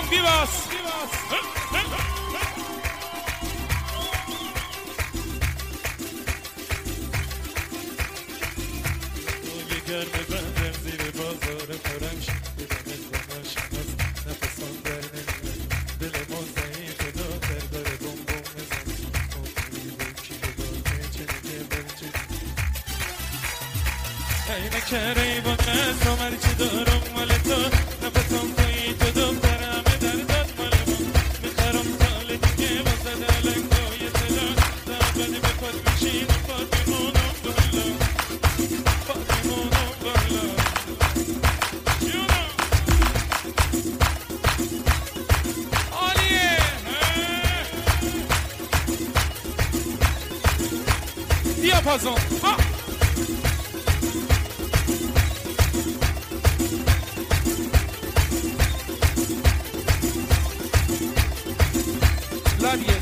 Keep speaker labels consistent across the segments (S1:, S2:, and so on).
S1: بیواس گرم بندم زیر بازار خورم شدیدمت با ناشناس نفسان در نمیاد دل ما ضعیف داتر داره بوم بوم بزن آفری بکی بگاته چنگه برچه اینه که ریبان نستم هرچی دارم مال تو نفسان توی تو دخترمه در داد مال ما میخرم سال دیگه واسه دلنگای تلا دابنی به پاد میشینم پاد میمونم بالا Diapason. Labies.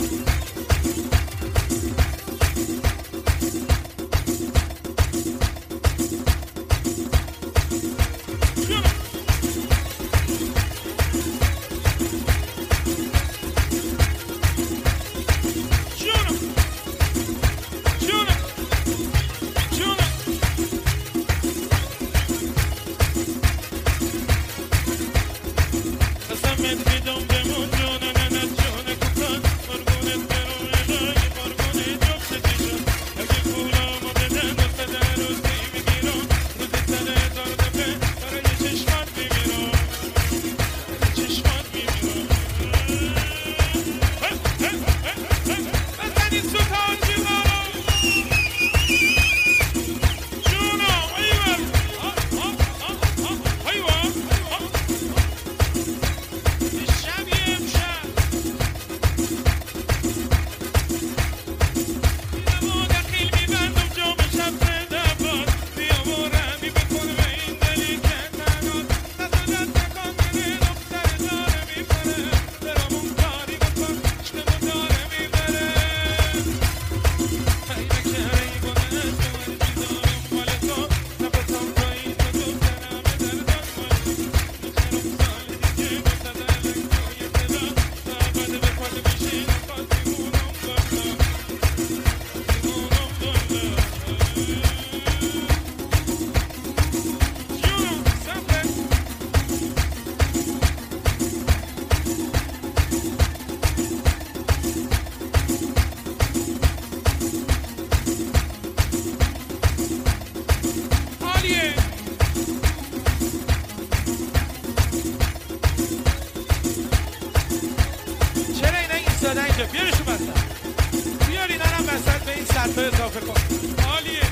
S1: بیارشون بستن بیاری نرم بستن به این سطح اضافه کن عالیه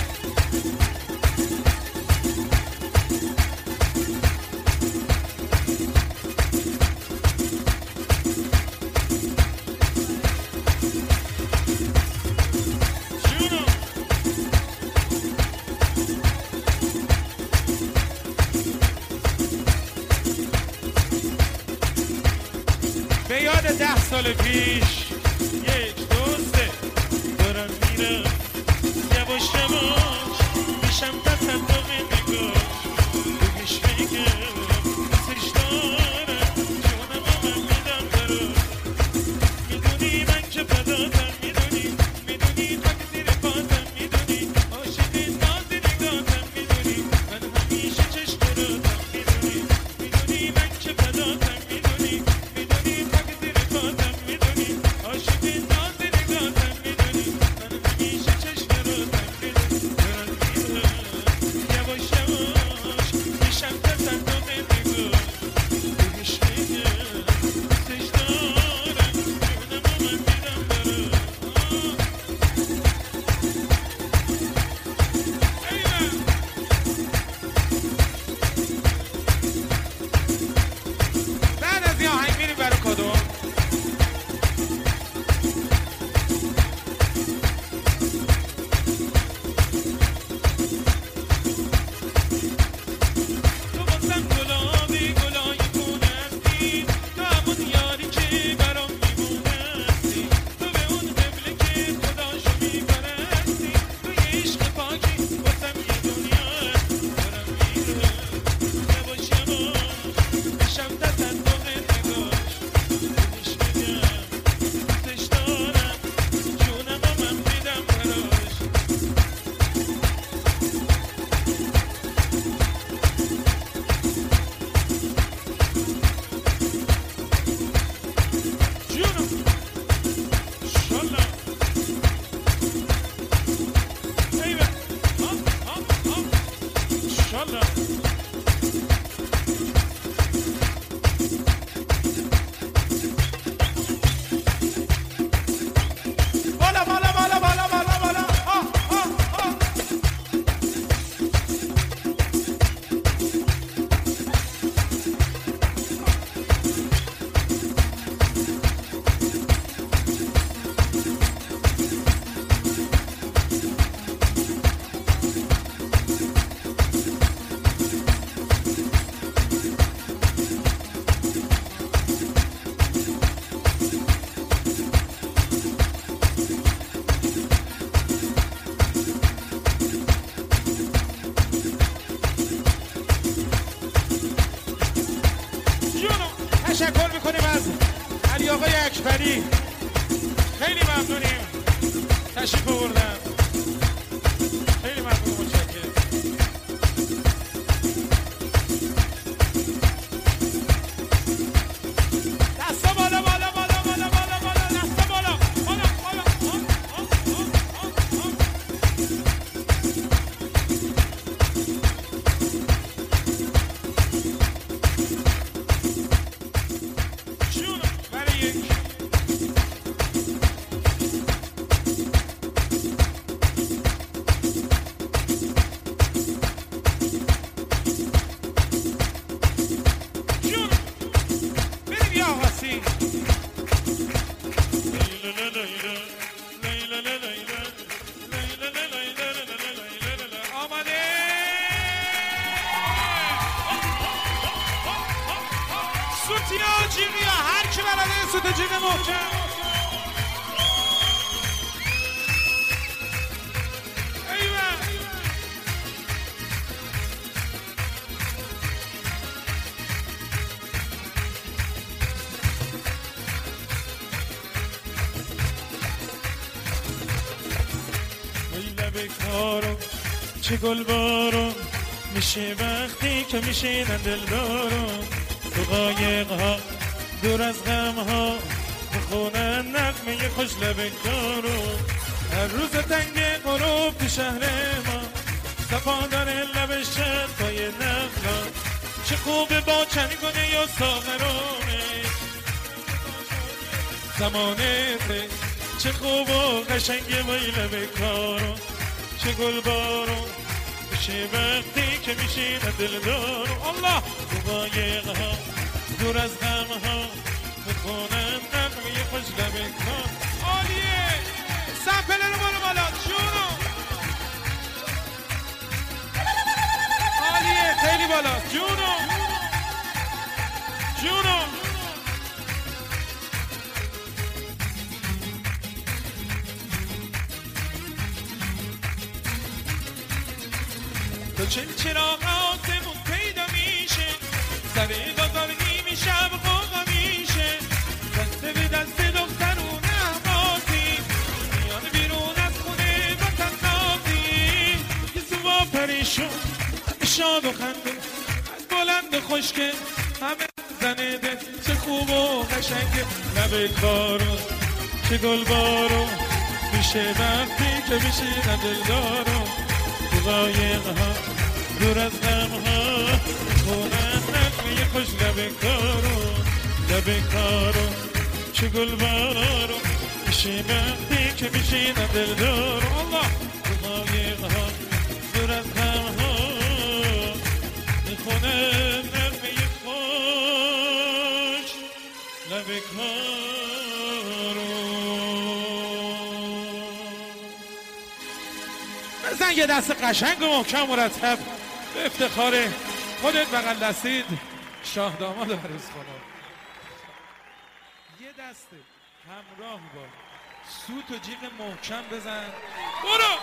S1: به یاد 10 سال پیش یک دوسته دارم میرم یواش یواش میشم تصدق نگاه بگش بگم دوستش دارم جونم من میدم برات میدونی من که فداتم میدونی خاک زیر پاتم میدونی عاشق ناز نگاهتم میدونی من همیشه چشم براتم میدونی من که فداتم میدونی عاشق ناز نگاهتم میدونی من همیشه چشم براتم میدونی والا تشکر میکنیم از علی آقای اکبری، خیلی ممنونیم تشریف آوردن، خیلی ممنون، متشکرم. دستا بالا بالا بالا بالا بالا بالا، دستا بالا بالا بالا. سوتیا جیمیا، هر کی بلده سوت جیم محکم. بکارم چه گل بارم میشه وقتی که میشینن دلدارم، تو قایق ها دور از غم ها میخونن نغمه خوش لبکارم. هر روز تنگ غروب تو شهر ما صفا داره لب شرطای نخلا، چه خوبه با چنگونه یا ساغرانه زمانه ته، چه خوب و قشنگه وای لبکارم، چه گل بارم میشه وقتی که میشینه دلدارم. الله تو قایق ها دور از غم ها میخونن نغمه خوش لبکار. عالیه، سمپله رو بالا بالا جونو، عالیه، خیلی بالا جونو جونو. تو چراغ آسمون پیدا میشه، سر بازار نیمی شب قوقا میشه، دسته به دست دخترون احبازی میان بیرون از خونه وطن نازی، یه زوبا پریشون همه شاد و خنده، از بلند و خوشگل همه زنه ده، چه خوب و قشنگه لب کارون، چه گل بارون میشه وقتی که میشه دلدارون. تو قایق ها دور از غم ها خونن نغمه خوش لبکارون، لبکارون چه گل بارون میشه وقتی که میشینم دلدارون. الله تو قایق ها دور از غم ها میخونن نغمه خوش لبکارون. بزن یه دست قشنگ و محکم مرتب به افتخار خودت بغل دستید شاه داماد عروس خانم. یه دست همراه با سوت و جیغ محکم بزن. برو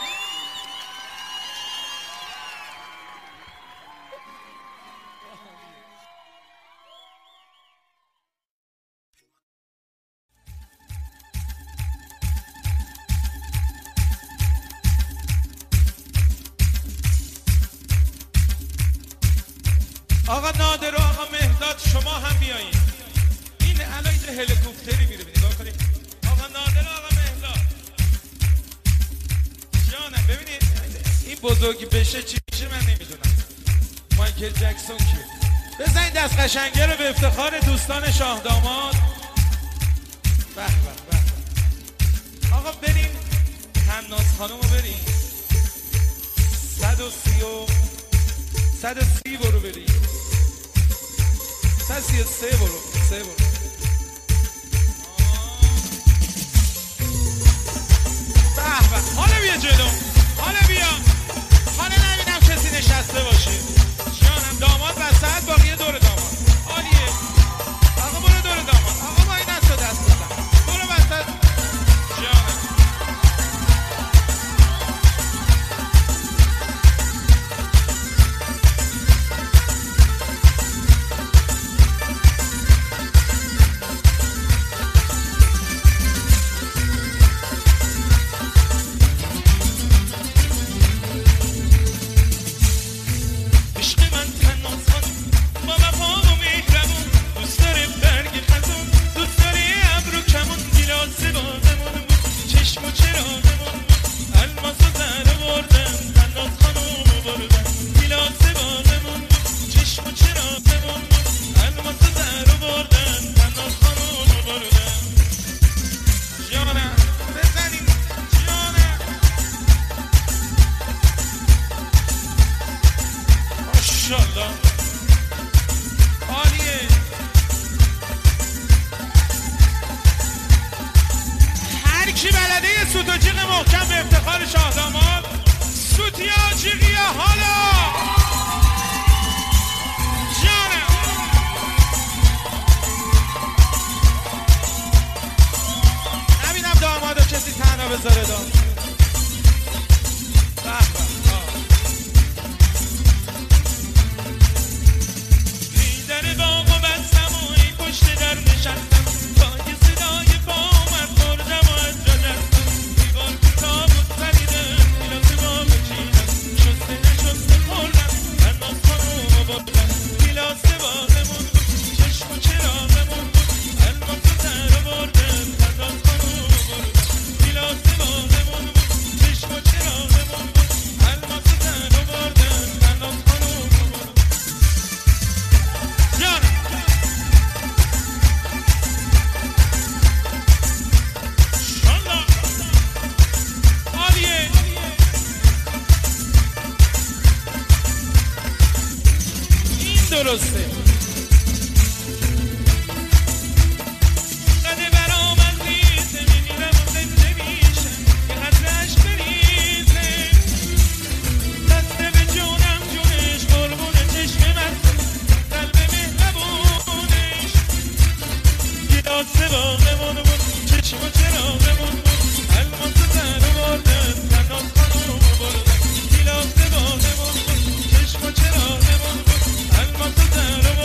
S1: آقا نادر و آقا مهداد شما هم بیایید. این الان یه هلیکوپتری میره، نگاه کنید. آقا نادر و آقا مهداد جانم، ببینید این بزرگی بشه چی میشه من نمیدونم. مایکل جکسون کیه؟ بزنید دست قشنگه رو به افتخار دوستان شاه داماد. به به به. آقا بریم تناز خانم رو بریم 130 برو بریم 133 برو 3 برو. به به. حالا بیا جلو، حالا بیا، حالا نبینم کسی نشسته باشه. جانم داماد وسط، باقیه دور داماد. عالیه. آقا برو دور داماد. آقا با این دست رو دست بزن. برو وسط. جانم درسته. قده برام از ریزه میمیرم و زنده میشم که قدرش بریزه دسته به جونم جونش قربون چشم من قلب مهربونش گلاسه باغمون بود چشم و چراغمون بود الماس زن و بردن تناز خانوم بردن گلاسه باغمون بود چشم و چراغمون بود الماس زن و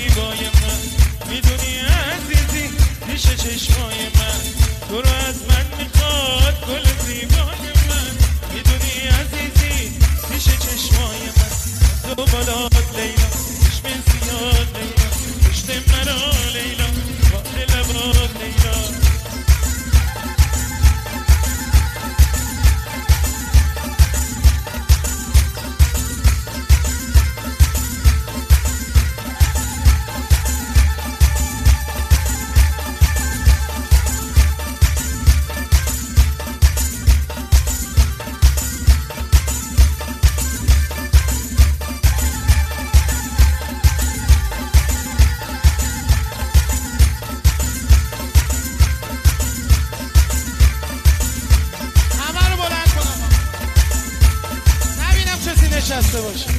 S1: زیبای من میدونی عزیزی پیش چشمای من تو رو از من میخواد گل زیبای من میدونی عزیزی پیش چشمای من تو بالات لیلا چشم زیاد لیلا پشت مرا لیلا با لبات لیلا
S2: نشسته باشه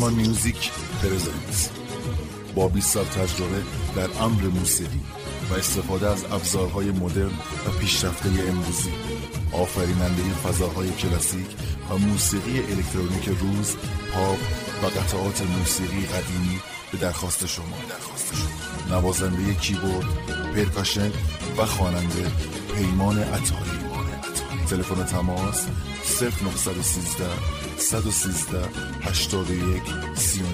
S3: آلمان میوزیک پرزنت با 20 سال تجربه در امر موسیقی و استفاده از ابزارهای مدرن و پیشرفته امروزی، آفریننده فضاهای کلاسیک و موسیقی الکترونیک روز، پاپ و قطعات موسیقی قدیمی به درخواست شما. نوازنده کیبورد، پرکاشن و خواننده پیمان عطاری. تلفن تماس 0913 113 81 39.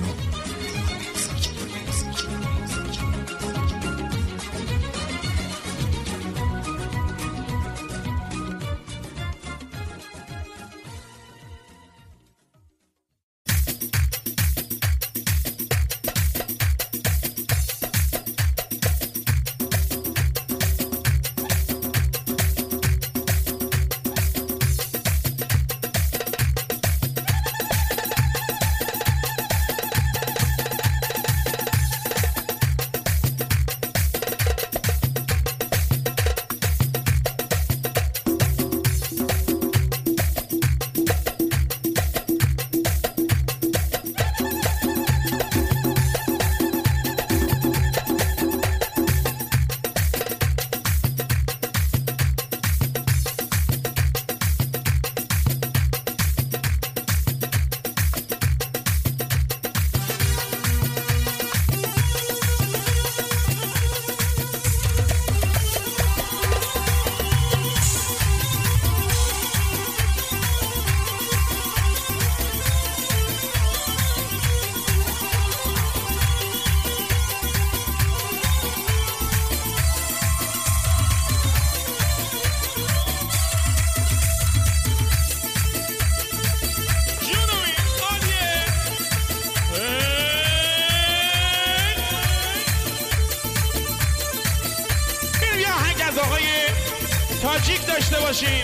S2: تاجیک داشته باشیم.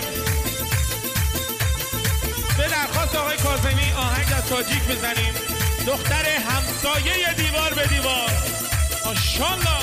S2: به درخواست آقای کاظمی آهنگ از تاجیک بزنیم. دختر همسایه دیوار به دیوار. ماشاءالله.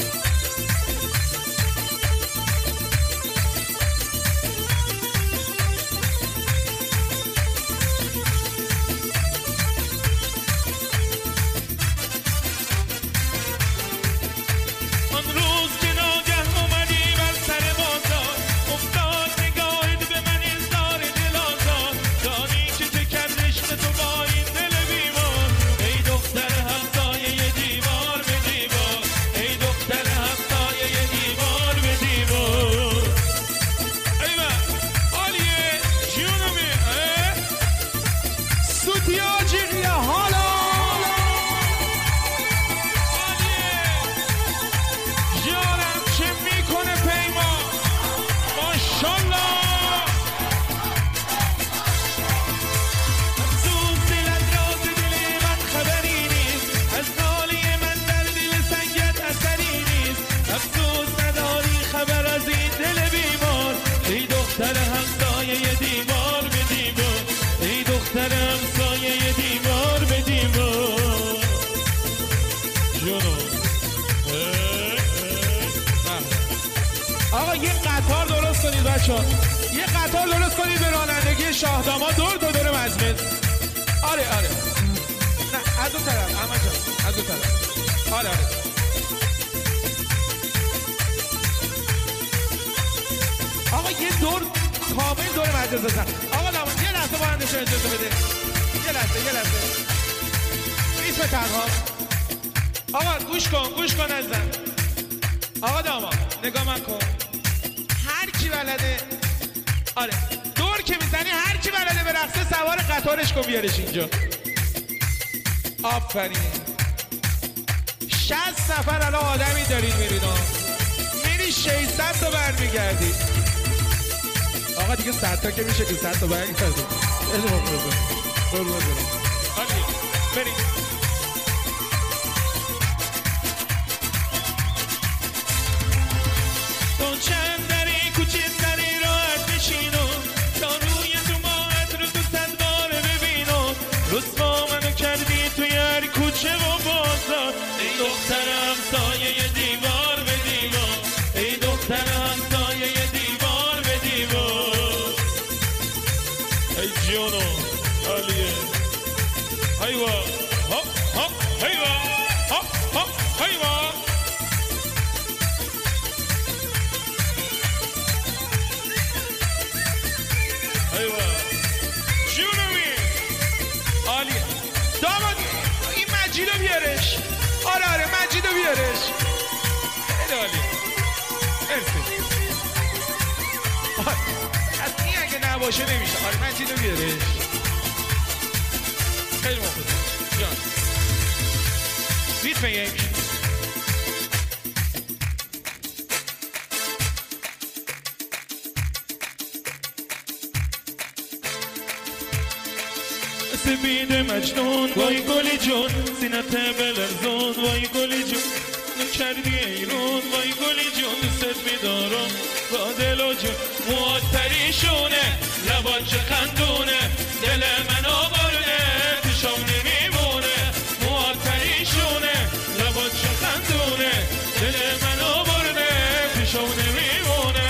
S2: یه قطار درست کنید به رانندگی شاهداماد دور مجمع. آره نه از اون طرف احمد جان، از اون طرف. آره آقا یه دور کامل دور مجلس بزن. آقا داماد یه لحظه بارندشون اجازه بده. یه لحظه اسم تنها. آقا گوش کن ازن. آقا داماد نگاه من کن. هر کی بلده، آره دور که میزنی هر کی بلده به رقصه سوار قطارش کن بیارش اینجا. آفرین. 60 نفر الان آدمی دارید میرید میری 600 تا برمیگردی. آقا دیگه 100 تا که میشه که 100 تا برمیگردی. بریم چند دری کوچه سری راحت بشینو تا روی تو ماهت رو تو صد بار ببینو. رسوا منو کردی توی هر کوچه و بازار. ای دختر همسایه دیوار به دیوار. ای دختر همسایه دیوار به دیوار. ای جونو عالیه. هایوا باشه نمیشه. آره من چیزو بیارش خیلی مفید جان ریتم یک
S1: سپید مجنون وای گلی جون سینت بلرزون وای گلی جون کردی ایرون وای گلی جون دوست میدارم با دل و جون موات پریشونه لبات چه خندونه دل منو برده پیشم نمیمونه موات پریشونه لبات چه خندونه دل منو برده پیشم نمیمونه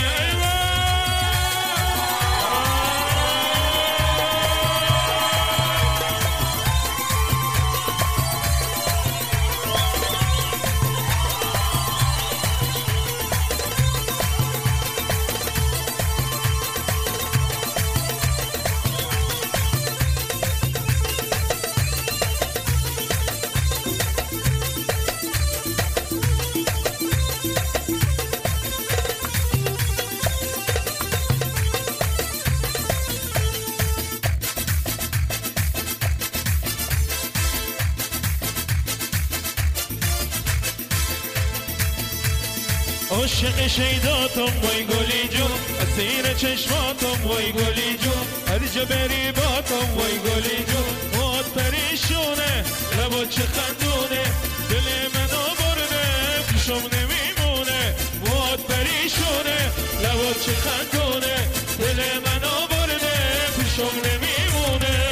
S1: عاشق شیداتم وای گلی جون اسیر چشماتم وای گلی جون هر جا بری باتم وای گلی جون موات پریشونه لبات چه خندونه دل منو برده پیشم نمیمونه موات پریشونه لبات چه خندونه دل منو برده پیشم نمیمونه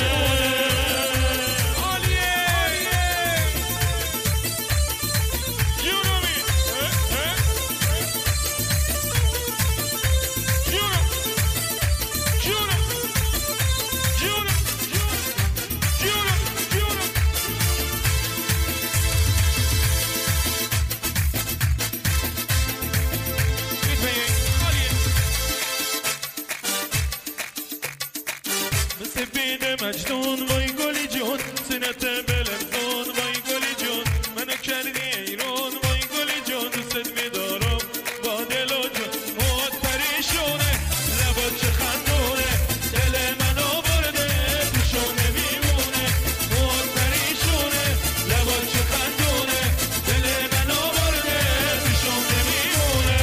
S1: مجنون وای گلی جون سینت بلرزون وای گلی جون منو کردی ایرون وای گلی جون دوست میدارم با دل و جون موات پریشونه لبات چه خندونه دل منو برده پیشم نمیمونه موات پریشونه لبات چه خندونه دل منو برده پیشم نمیمونه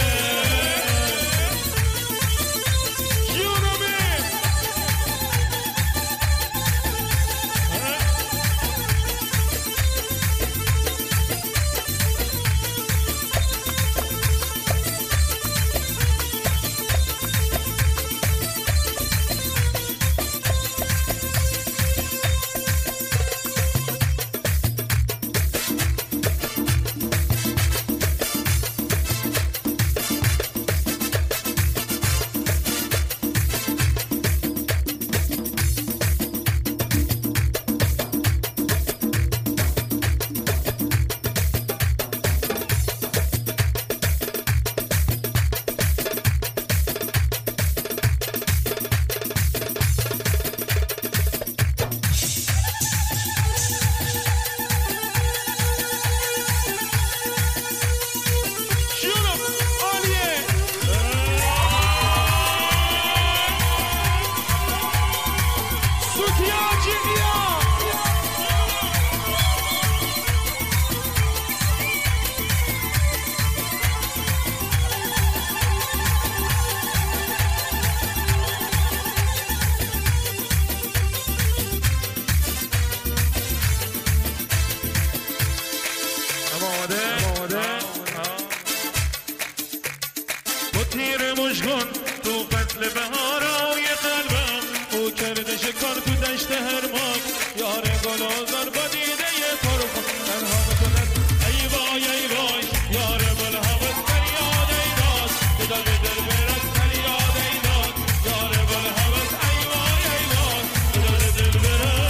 S1: تیر مژگان تو فصل بهارای قلبم او کرده شکار تو دشت هرماک یار گل آزار با دیده پرخون تنها میکند ای وای ای وای یار گل هوس فریاد ای داد بدل دل برد فریاد ای داد یار گل هوس ای وای ای داد بدل دل برد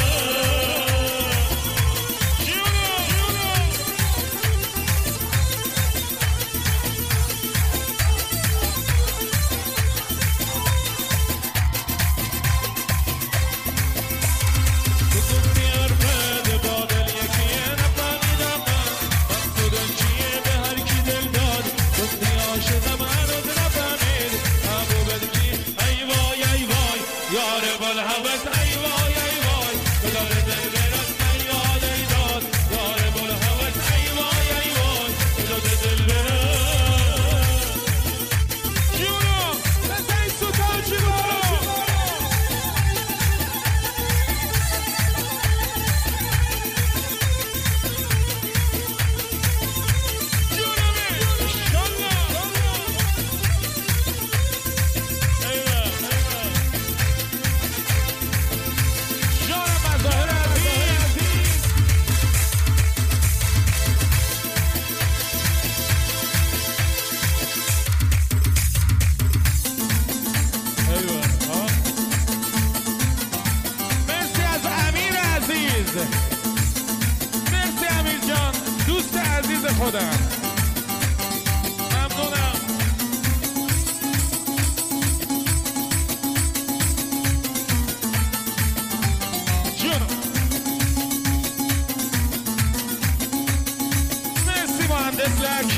S2: مهندس لک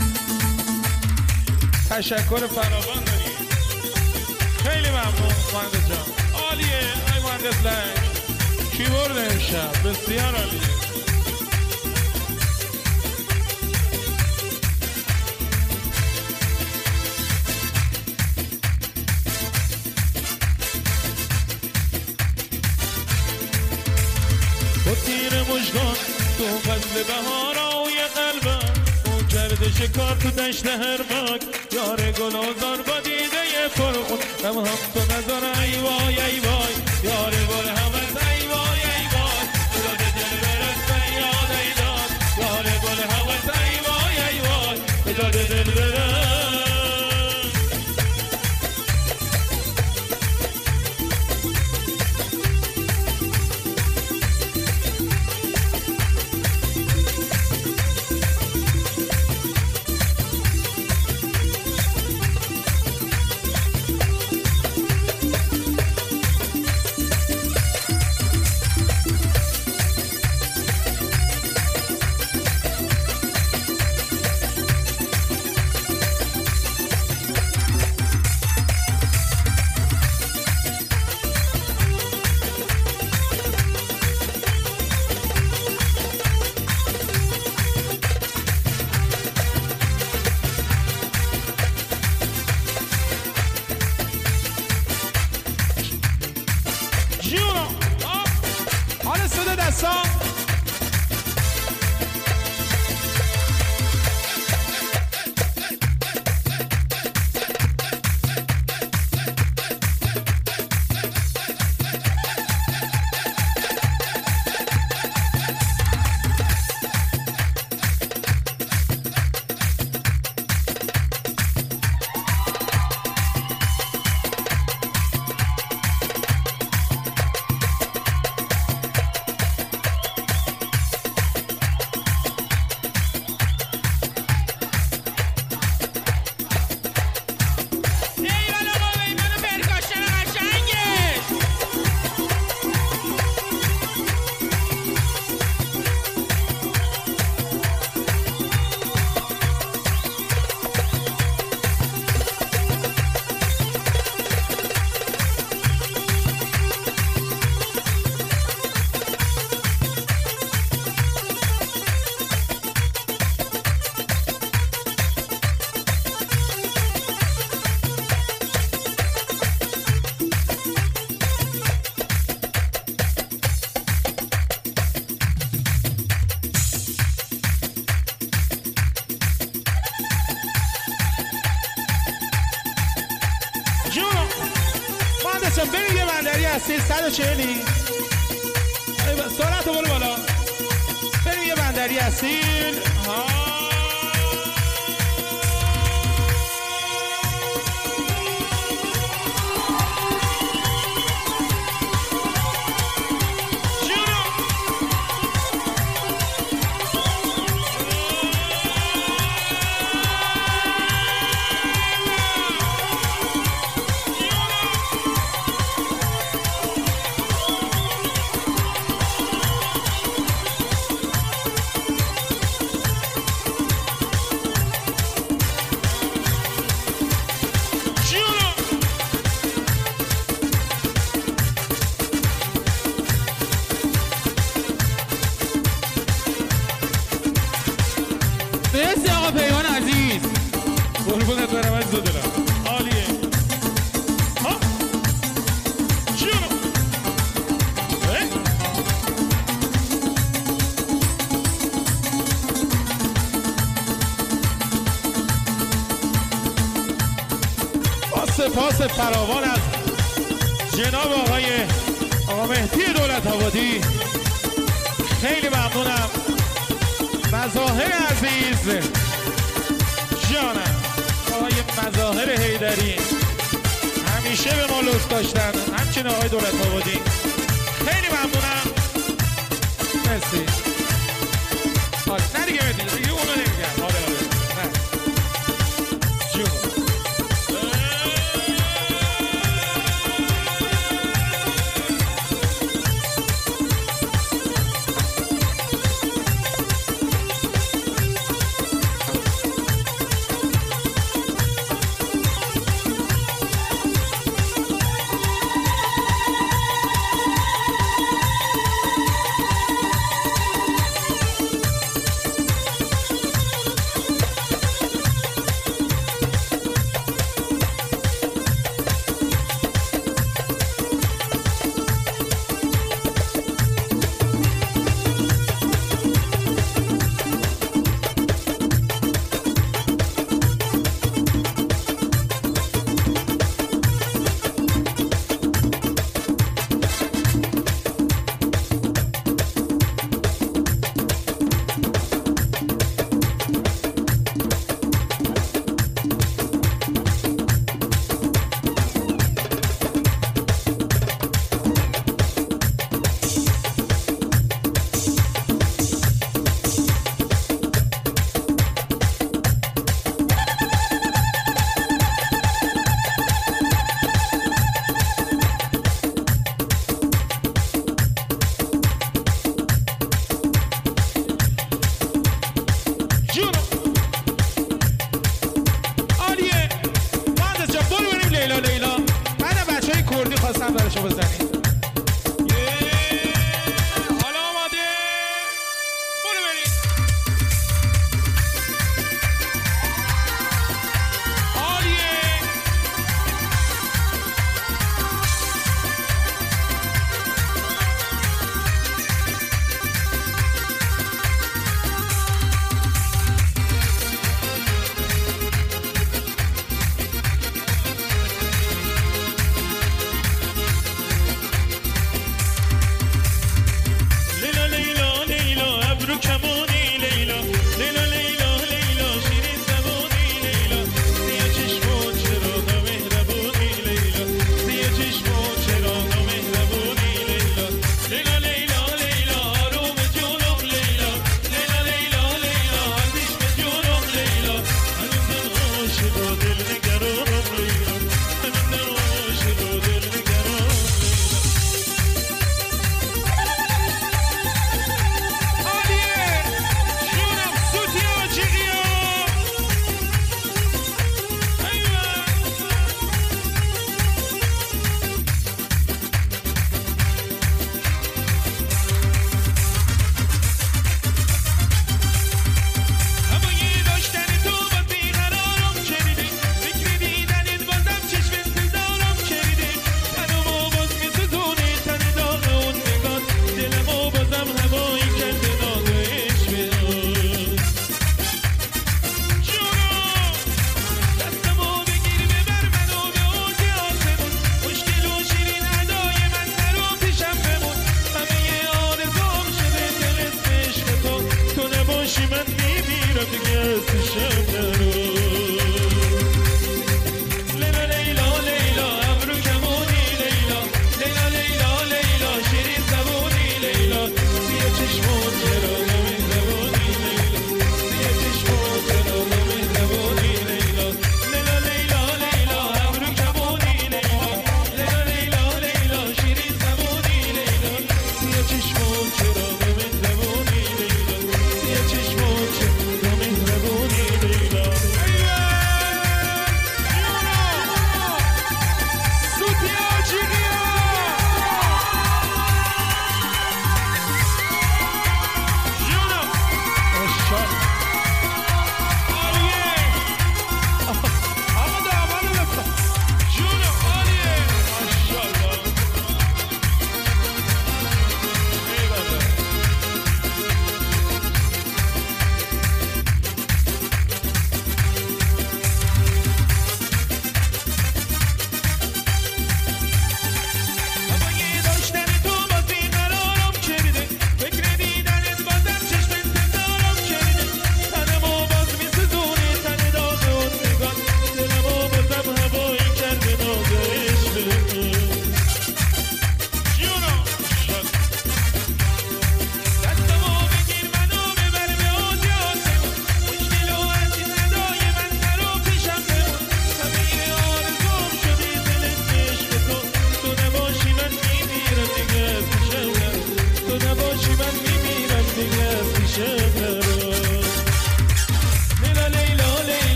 S2: تشکر فراوان داریم. خیلی ممنون مهندس جان، عالیه. ای مهندس لک کیبورد امشب بسیار عالیه. با تیر مژگان تو فصل بهارای قلبم، اون کرده شکار تو دشت هرمک، یار گلازار با دیده پرخون، هم تو نظر ای وای ای وای، یار گل همت ای وای ای وای، داد دل برس فریاد ای داد، یار گل همت ای وای ای وای، داد دل برس. بریم یه بندری هستی 140 سرعت رو برو بالا. بریم یه بندری هستی
S4: مرسی آقا پیمان عزیز.
S2: قربونت برم عزیز دلم، عالیه. ها چیونو با سپاس فراوان از جناب آقا مهدی دولت آبادی، خیلی ممنونم. مظاهر عزیز جانم، آقای مظاهر حیدری همیشه به ما لطف داشتن، همچنین آقای دولت آبادی، خیلی ممنونم. مرسی. نه دیگه دیگه اونو نمیگم. آره نه جون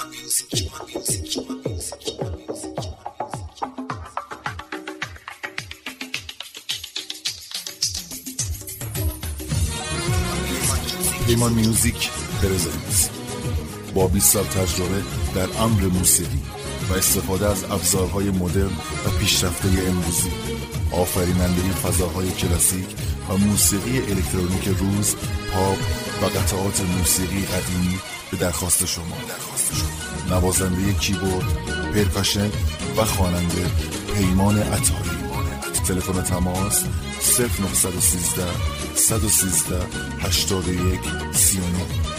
S3: پیمان میوزیک پرزنت با 20 سال تجربه در امر موسیقی و استفاده از ابزارهای مدرن و پیشرفته امروزی، آفریننده فضاهای کلاسیک و موسیقی الکترونیک روز، پاپ و قطعات موسیقی قدیمی به درخواست شما. نوازنده کیبورد، پرکاشن و خواننده پیمان عطایی. تلفن تماس 0913 113 81 39.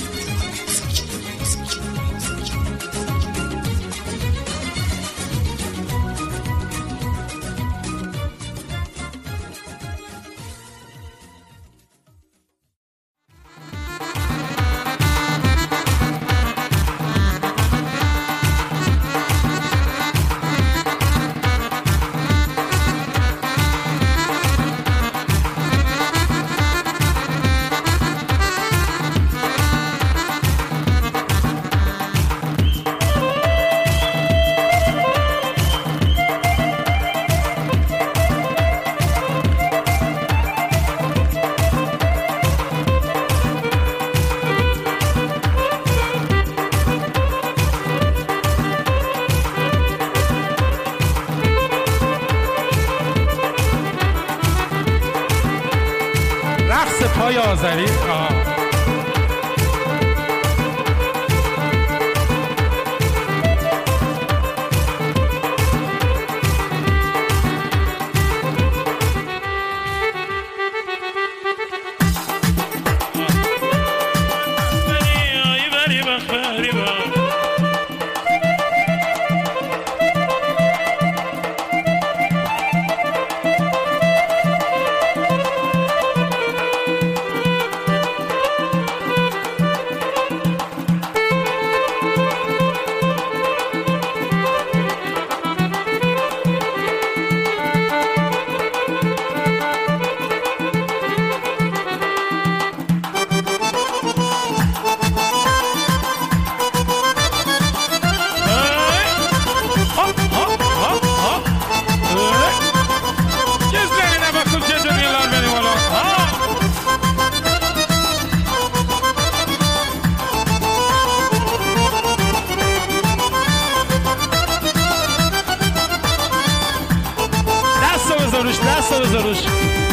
S2: پای آذری دست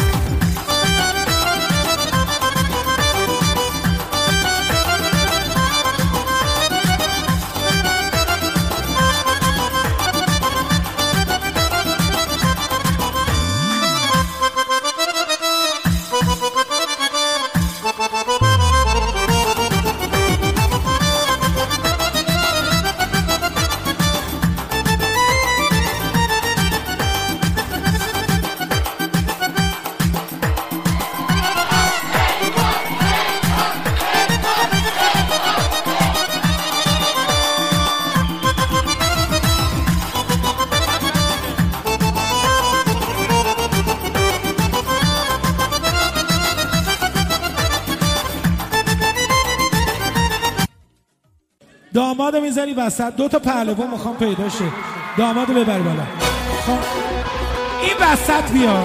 S2: دامادو میذاری وسط، دو تا پهلوان میخوام پیدا شه، دامادو ببر بالا. خب این وسط بیا،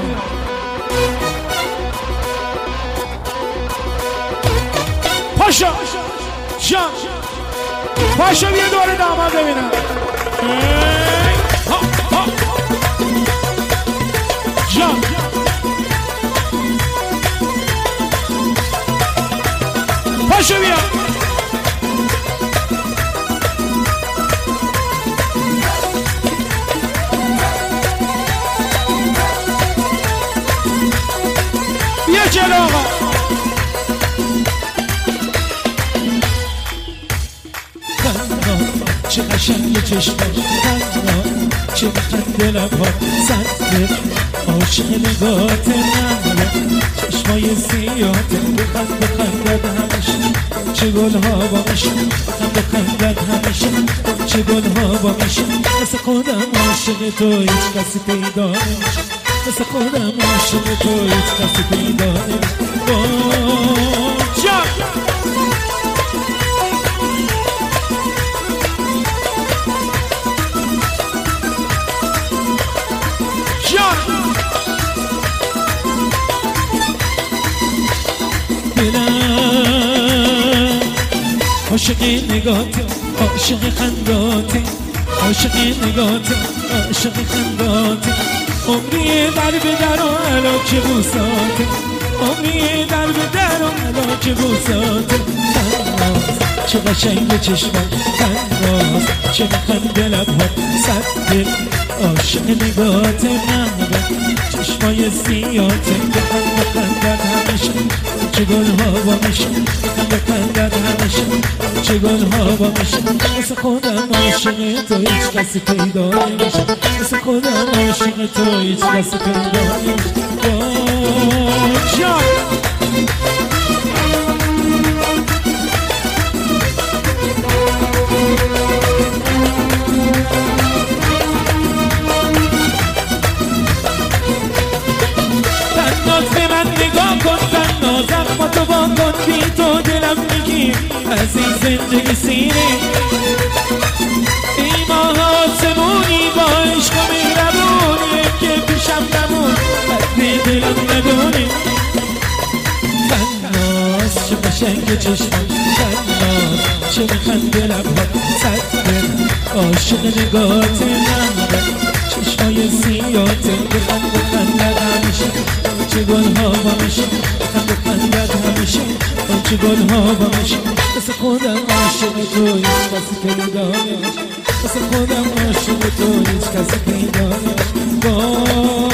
S2: پاشو جان، پاشو بیا دور داماد ببینم. جان پاشو بیا. بیا جلو آقا. چه قشنگ چشماش، چه بخنده لبها، سنده عاشق نگاهت نمونه، چشمای سیاته بخندد همیشه، چه گلها با میشه بخندد همیشه، چه گلها با میشه، مثل خودم عاشق تو هیچ کسی پیدا نمیشه، مثل خودم عاشق تو هیچ کسی پیدا نمیشه.
S1: عاشق نگات عاشق خندات عاشق نگات عاشق خندات عمری در به در و علاک بوسات عمری در به در و علاک بوسات تناز چه قشنگ چشمات تناز چه میخنده لبهات صد دل عاشق نگات محبت چشمای سیات بخندت همیشه چه گل ها با میشه بخندت همیشه چه گل ها با میشه مثل خودم عاشق تو هیچ کسی پیدا نمیشه مثل خودم عاشق تو هیچ کسی پیدا نمیشه جان زخم تو با کن بی تو دلم میگی از این زندگی سینه ای ماه آسمونی با عشق و مهربونی که پیشم نمون بد دلم ندونه تناز چه قشنگ چشمان تناز چه میخنده لبها صد دل عاشق نگات محبت چشمای سیات بخندت همیشه چه گل ها با میشه بخندت همیشه چه گل ها با میشه مثل خودم عاشق تو هیچ کسی پیدا نمیشه مثل خودم عاشق تو هیچ کسی پیدا نمیشه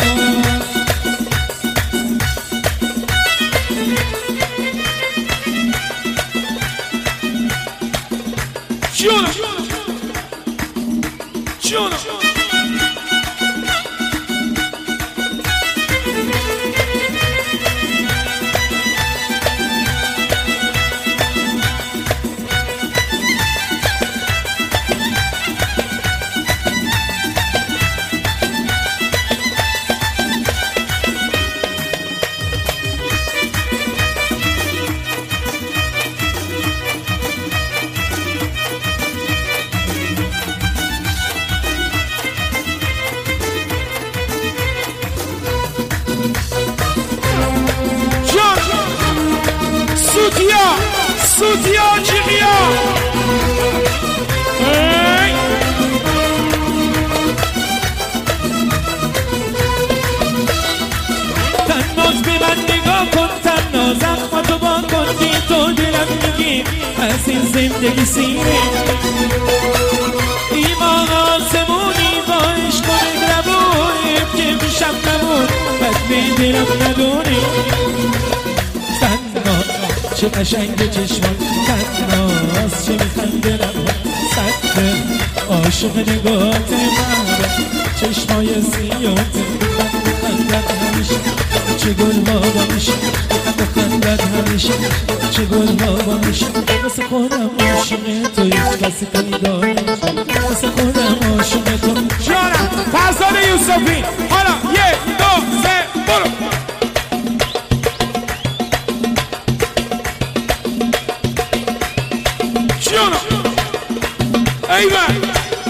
S1: جونم جونم سوتیا جیغیا تناز به من نگاه کن تناز زخم تو با کن بی تو دلم میگی از این زندگی سینه ایمان آسمونی با عشق و مهربونی که پیشم نمون بد به دلم ندونی چه قشنگ چشمان تناز چه میخنده لبها صد دل عاشق نگات محبت چشمای سیات بخندت همیشه چه گل ها با میشه بخندت همیشه چه گل ها با میشه مثل خودم عاشق تو هیچ کسی پیدا نمیشه مثل خودم عاشق تو جانم فرزاد یوسفی حالا 1 2 3 برو ایوان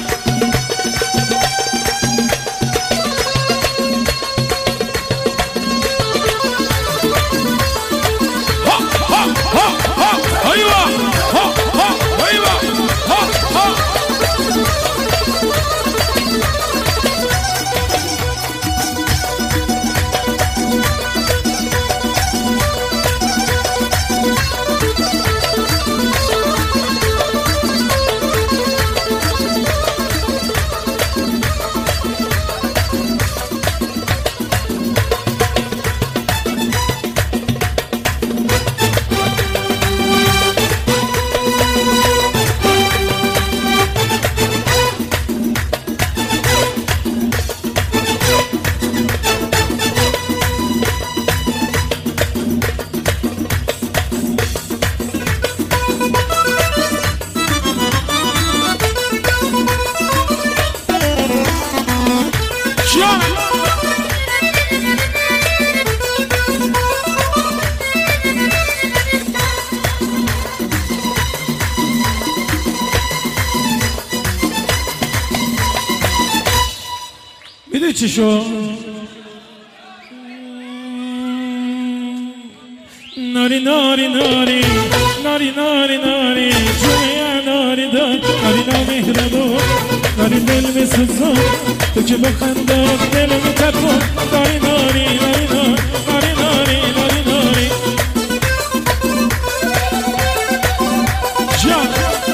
S1: ها ها ها ها ایوان ها ها ایوان ها ها میدونی چی شو؟ ناری ناری ناری ناری ناری ناری ناری نامهربون ناری دل بسوزون تو که با خندات دل میتپون ناری ناری ناری ناری ناری ناری ناری جان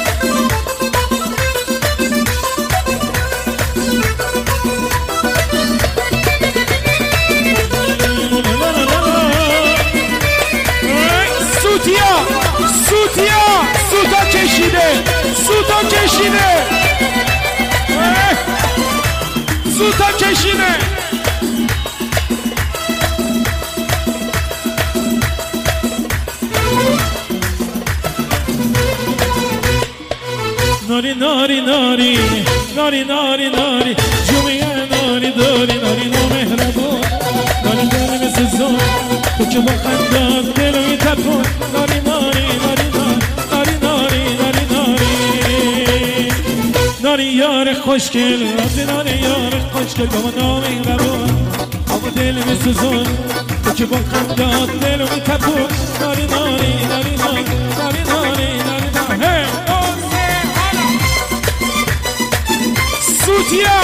S1: سوتا کشیده سوتا کشیده سوتا کشیده ناری ناری ناری ناری ناری ناری جومیه ناری داری ناری نامهربون ناری داری مثل زون تو که با خندات دل میتپون ناری ناری ناری ناری ناری ناری ناری ناری یار خوشگل ناری یار خوشگل با ما نامهربون اما دل مثل زون تو که با خندات دل میتپون ناری ناری ناری ناری ناری ناری ناری سوتیا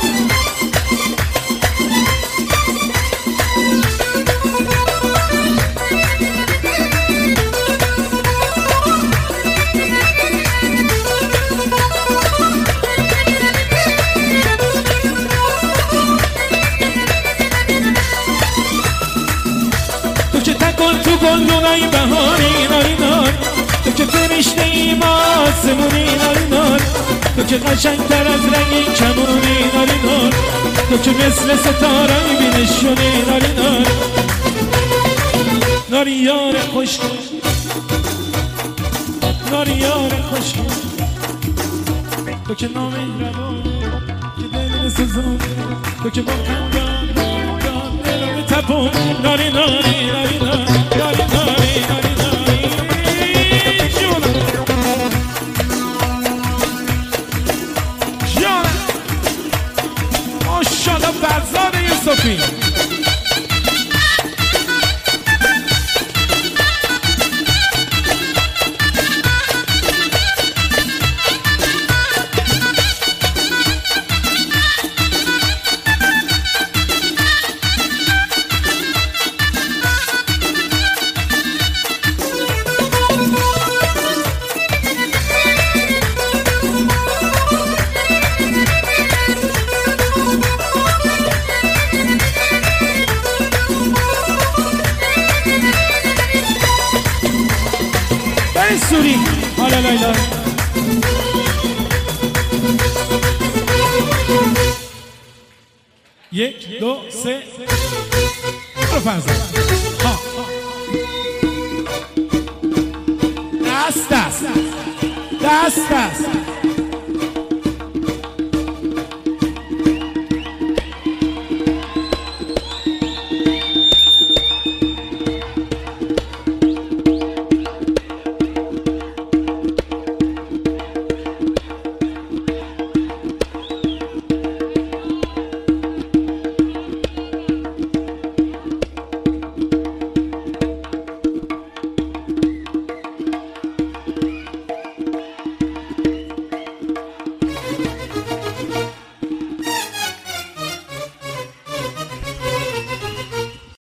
S1: تو که تکن تو گلدونای بهاری ناری نار تو که فرشته ایم آسمونی ناری نار تو که قشنگتر از رنگ کمونی ناری نار تو که مثل ستاره بینشونی ناری نار ناری یار خوشگل ناری یار خوشگل تو که نامهربون که دل میسوزون تو که با خندان دل رو میتپون ناری ناری ناری ناری ناری ناری ناری ماشاءالله فرزاد یوسفی سوری حالا لیلا یک دو سه برو فرزاد دست دست دست دست